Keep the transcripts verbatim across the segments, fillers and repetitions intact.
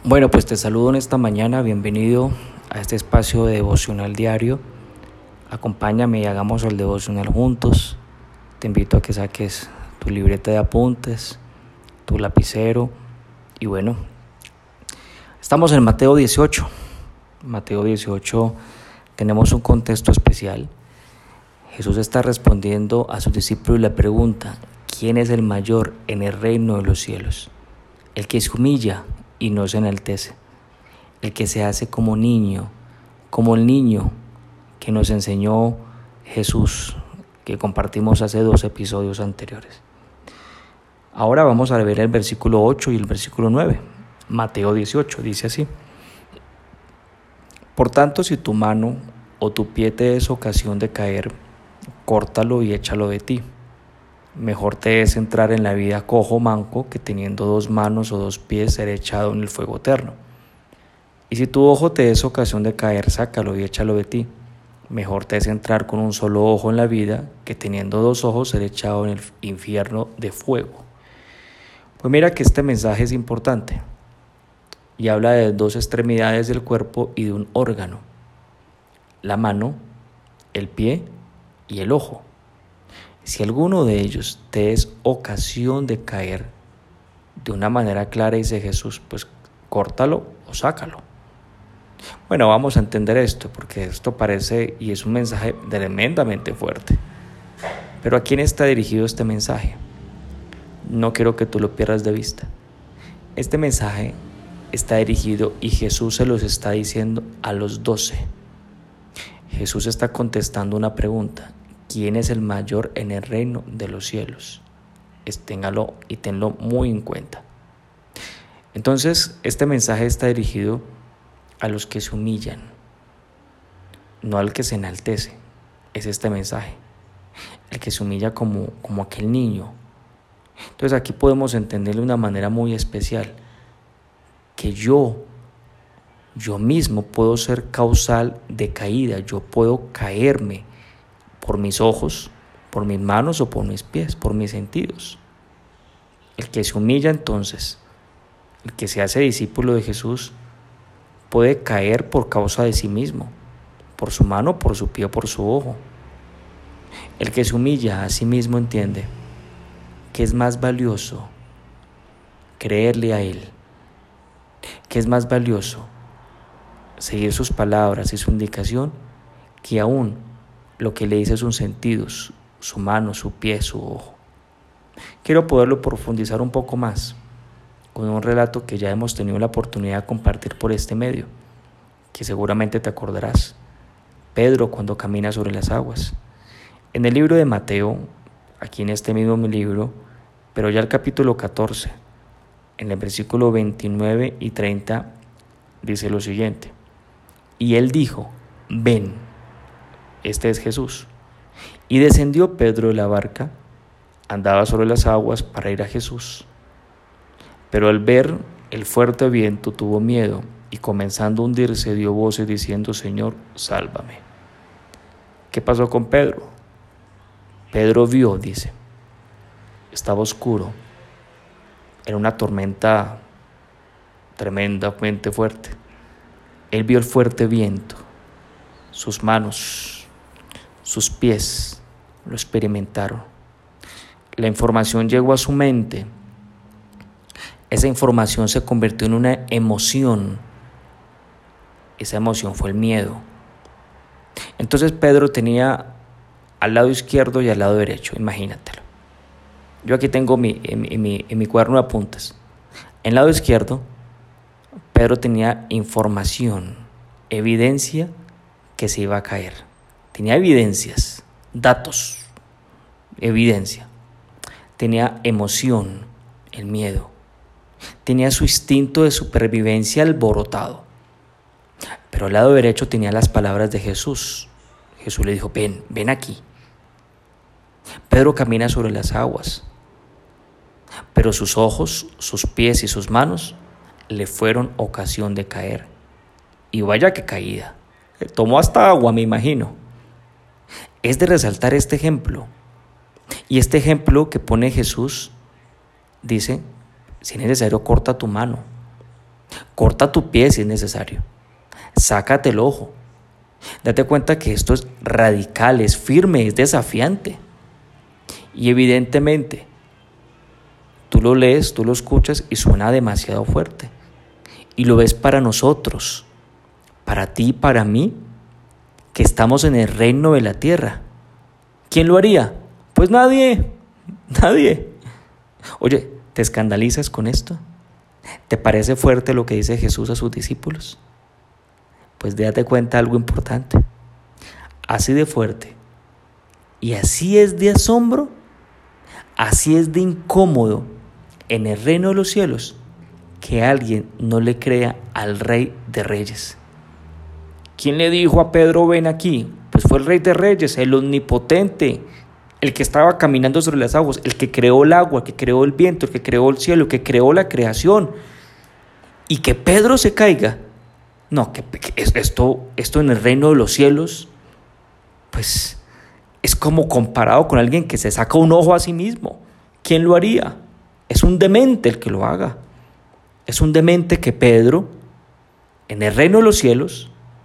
Bueno, pues te saludo en esta mañana, bienvenido a este espacio de devocional diario. Acompáñame y hagamos el devocional juntos. Te invito a que saques tu libreta de apuntes, tu lapicero y bueno, estamos en Mateo dieciocho. Mateo dieciocho tenemos un contexto especial. Jesús está respondiendo a sus discípulos la pregunta: ¿quién es el mayor en el reino de los cielos? El que se humilla y no se enaltece, el que se hace como niño, como el niño que nos enseñó Jesús, que compartimos hace dos episodios anteriores. Ahora vamos a ver el versículo ocho y el versículo nueve. Mateo dieciocho dice así: Por tanto, si tu mano o tu pie te es ocasión de caer, córtalo y échalo de ti. Mejor te es entrar en la vida cojo o manco que teniendo dos manos o dos pies ser echado en el fuego eterno. Y si tu ojo te es ocasión de caer, sácalo y échalo de ti. Mejor te es entrar con un solo ojo en la vida que teniendo dos ojos ser echado en el infierno de fuego. Pues mira que este mensaje es importante y habla de dos extremidades del cuerpo y de un órgano: la mano, el pie y el ojo. Si alguno de ellos te es ocasión de caer, de una manera clara dice Jesús, pues córtalo o sácalo. Bueno, vamos a entender esto, porque esto parece y es un mensaje tremendamente fuerte. Pero ¿a quién está dirigido este mensaje? No quiero que tú lo pierdas de vista. Este mensaje está dirigido y Jesús se los está diciendo a los doce. Jesús está contestando una pregunta: ¿quién es el mayor en el reino de los cielos? Téngalo y tenlo muy en cuenta. Entonces, este mensaje está dirigido a los que se humillan, no al que se enaltece. Es este mensaje, el que se humilla como, como aquel niño. Entonces aquí podemos entenderlo de una manera muy especial, que yo, yo mismo puedo ser causal de caída, yo puedo caerme por mis ojos, por mis manos o por mis pies, por mis sentidos. El que se humilla entonces, el que se hace discípulo de Jesús, puede caer por causa de sí mismo, por su mano, por su pie o por su ojo. El que se humilla a sí mismo entiende que es más valioso creerle a Él, que es más valioso seguir sus palabras y su indicación que aún lo que le dice sus sentidos, su mano, su pie, su ojo. Quiero poderlo profundizar un poco más con un relato que ya hemos tenido la oportunidad de compartir por este medio, que seguramente te acordarás. Pedro cuando camina sobre las aguas. En el libro de Mateo, aquí en este mismo libro, pero ya el capítulo catorce, en el versículo veintinueve y treinta, dice lo siguiente: Y él dijo, ven. Este es Jesús. Y descendió Pedro de la barca, andaba sobre las aguas para ir a Jesús. Pero al ver el fuerte viento tuvo miedo y comenzando a hundirse dio voces diciendo: Señor, sálvame. ¿Qué pasó con Pedro? Pedro vio, dice, estaba oscuro, era una tormenta tremendamente fuerte. Él vio el fuerte viento, sus manos, sus pies lo experimentaron. La información llegó a su mente. Esa información se convirtió en una emoción. Esa emoción fue el miedo. Entonces Pedro tenía al lado izquierdo y al lado derecho, imagínatelo. Yo aquí tengo mi, en, en, mi, en mi cuaderno de apuntes. En el lado izquierdo, Pedro tenía información, evidencia que se iba a caer. Tenía evidencias, datos, evidencia. Tenía emoción, el miedo. Tenía su instinto de supervivencia alborotado. Pero al lado derecho tenía las palabras de Jesús. Jesús le dijo: ven, ven aquí. Pedro camina sobre las aguas, pero sus ojos, sus pies y sus manos le fueron ocasión de caer. Y vaya que caída. Tomó hasta agua, me imagino. Es de resaltar este ejemplo. Y este ejemplo que pone Jesús dice: si es necesario, corta tu mano. Corta tu pie si es necesario. Sácate el ojo. Date cuenta que esto es radical, es firme, es desafiante. Y evidentemente, tú lo lees, tú lo escuchas y suena demasiado fuerte. Y lo ves para nosotros, para ti y para mí, que estamos en el reino de la tierra. ¿Quién lo haría? Pues nadie, nadie. Oye, ¿te escandalizas con esto? ¿Te parece fuerte lo que dice Jesús a sus discípulos? Pues date cuenta de algo importante. Así de fuerte y así es de asombro, así es de incómodo en el reino de los cielos que alguien no le crea al Rey de Reyes. ¿Quién le dijo a Pedro, ven aquí? Pues fue el Rey de Reyes, el omnipotente, el que estaba caminando sobre las aguas, el que creó el agua, el que creó el viento, el que creó el cielo, el que creó la creación. Y que Pedro se caiga. No, que, que esto, esto en el reino de los cielos, pues es como comparado con alguien que se saca un ojo a sí mismo. ¿Quién lo haría? Es un demente el que lo haga. Es un demente que Pedro, en el reino de los cielos,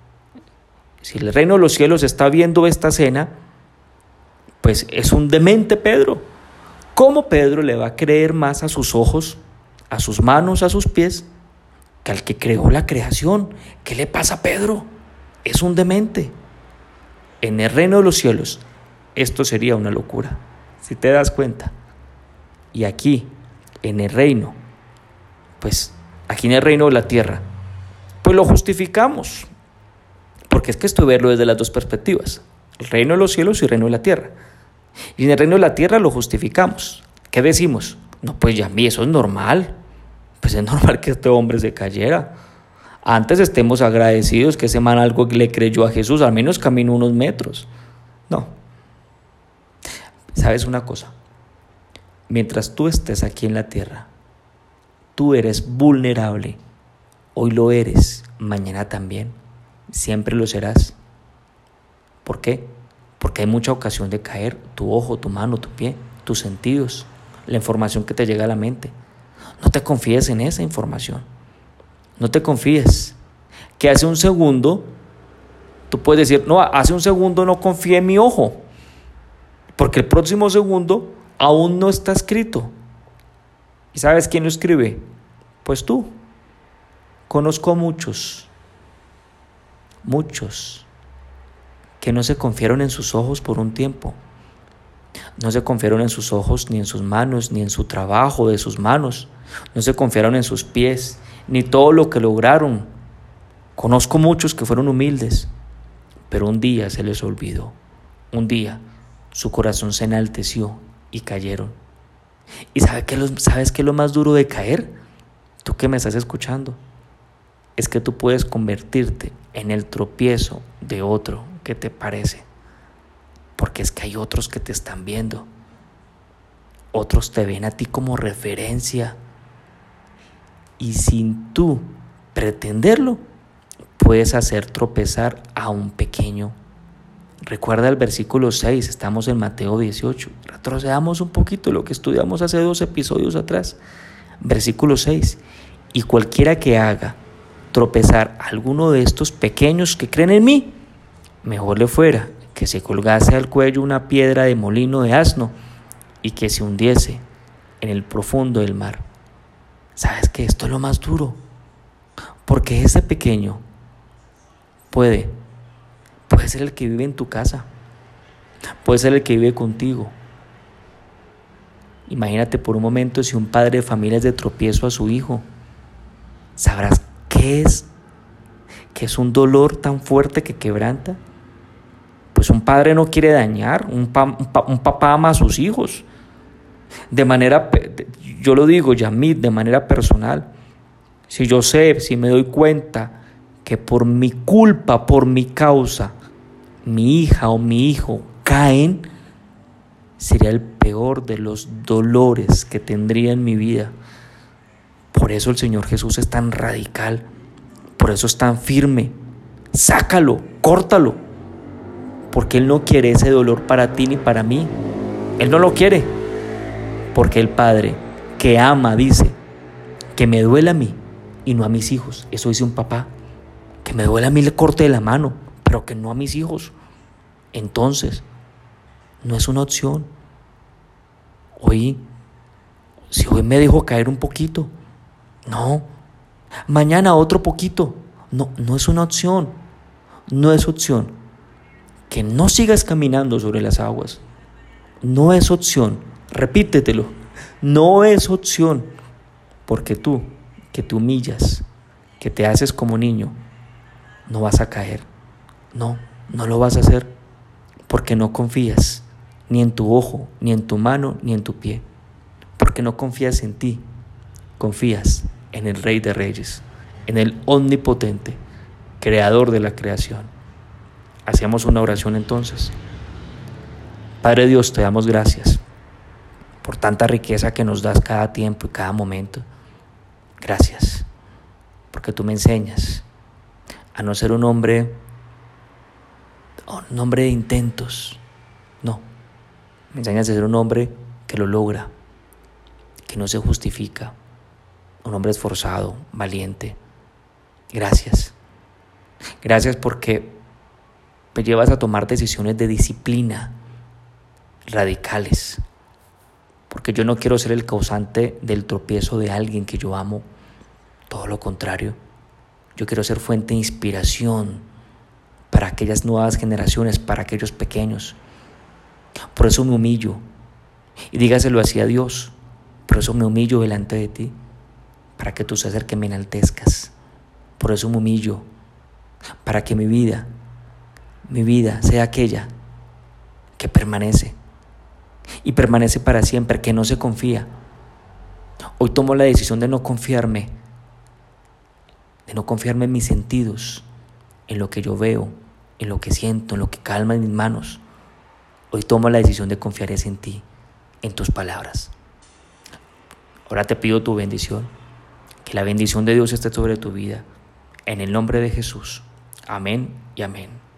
si el reino de los cielos está viendo esta cena, pues es un demente Pedro. ¿Cómo Pedro le va a creer más a sus ojos, a sus manos, a sus pies, que al que creó la creación? ¿Qué le pasa a Pedro? Es un demente. En el reino de los cielos, esto sería una locura, si te das cuenta. Y aquí, en el reino, pues aquí en el reino de la tierra, pues lo justificamos. Porque es que esto es verlo desde las dos perspectivas, el reino de los cielos y el reino de la tierra. Y en el reino de la tierra lo justificamos. ¿Qué decimos? No, pues ya a mí eso es normal. Pues es normal que este hombre se cayera. Antes estemos agradecidos que ese man algo le creyó a Jesús, al menos caminó unos metros. No. ¿Sabes una cosa? Mientras tú estés aquí en la tierra, tú eres vulnerable. Hoy lo eres, mañana también. Siempre lo serás. ¿Por qué? Porque hay mucha ocasión de caer, tu ojo, tu mano, tu pie, tus sentidos, la información que te llega a la mente. No te confíes en esa información. No te confíes. Que hace un segundo, tú puedes decir, no, hace un segundo no confié en mi ojo, porque el próximo segundo aún no está escrito. ¿Y sabes quién lo escribe? Pues tú. Conozco muchos, muchos, que no se confiaron en sus ojos por un tiempo. No se confiaron en sus ojos, ni en sus manos, ni en su trabajo de sus manos. No se confiaron en sus pies, ni todo lo que lograron. Conozco muchos que fueron humildes, pero un día se les olvidó. Un día su corazón se enalteció y cayeron. ¿Y sabes qué, sabes qué es lo más duro de caer? Tú que me estás escuchando, es que tú puedes convertirte en el tropiezo de otro que te parece. Porque es que hay otros que te están viendo. Otros te ven a ti como referencia. Y sin tú pretenderlo, puedes hacer tropezar a un pequeño. Recuerda el versículo seis, estamos en Mateo dieciocho. Retrocedamos un poquito lo que estudiamos hace dos episodios atrás. Versículo seis. Y cualquiera que haga tropezar a alguno de estos pequeños que creen en mí, mejor le fuera que se colgase al cuello una piedra de molino de asno y que se hundiese en el profundo del mar. ¿Sabes qué? Esto es lo más duro, porque ese pequeño puede, puede ser el que vive en tu casa, puede ser el que vive contigo. Imagínate por un momento si un padre de familia es de tropiezo a su hijo. ¿Sabrás qué es? ¿Qué es un dolor tan fuerte que quebranta? Pues un padre no quiere dañar, un, pa, un, pa, un papá ama a sus hijos. De manera, yo lo digo, Yamit, de manera personal. Si yo sé, si me doy cuenta que por mi culpa, por mi causa, mi hija o mi hijo caen, sería el peor de los dolores que tendría en mi vida. Por eso el Señor Jesús es tan radical, por eso es tan firme. Sácalo, córtalo, porque Él no quiere ese dolor para ti ni para mí. Él no lo quiere, porque el Padre que ama dice que me duele a mí, y no a mis hijos. Eso dice un papá. Que me duele a mí el corte de la mano, pero que no a mis hijos. Entonces, no es una opción. Hoy, si hoy me dejo caer un poquito, no. Mañana otro poquito. No, no es una opción. No es opción. Que no sigas caminando sobre las aguas. No es opción. Repítetelo. No es opción. Porque tú, que te humillas, que te haces como niño, no vas a caer. No, no lo vas a hacer. Porque no confías ni en tu ojo, ni en tu mano, ni en tu pie. Porque no confías en ti. Confías en el Rey de Reyes, en el Omnipotente, Creador de la creación. Hacemos una oración entonces. Padre Dios, te damos gracias por tanta riqueza que nos das cada tiempo y cada momento. Gracias, porque tú me enseñas a no ser un hombre, un hombre de intentos. No, me enseñas a ser un hombre que lo logra, que no se justifica, un hombre esforzado, valiente. Gracias. Gracias porque me llevas a tomar decisiones de disciplina radicales. Porque yo no quiero ser el causante del tropiezo de alguien que yo amo. Todo lo contrario. Yo quiero ser fuente de inspiración para aquellas nuevas generaciones, para aquellos pequeños. Por eso me humillo. Y dígaselo así a Dios. Por eso me humillo delante de ti, para que tú seas el que me enaltezcas. Por eso me humillo, para que mi vida, mi vida sea aquella que permanece. Y permanece para siempre, que no se confía. Hoy tomo la decisión de no confiarme, de no confiarme en mis sentidos, en lo que yo veo, en lo que siento, en lo que calma en mis manos. Hoy tomo la decisión de confiar en ti, en tus palabras. Ahora te pido tu bendición, que la bendición de Dios esté sobre tu vida. En el nombre de Jesús. Amén y amén.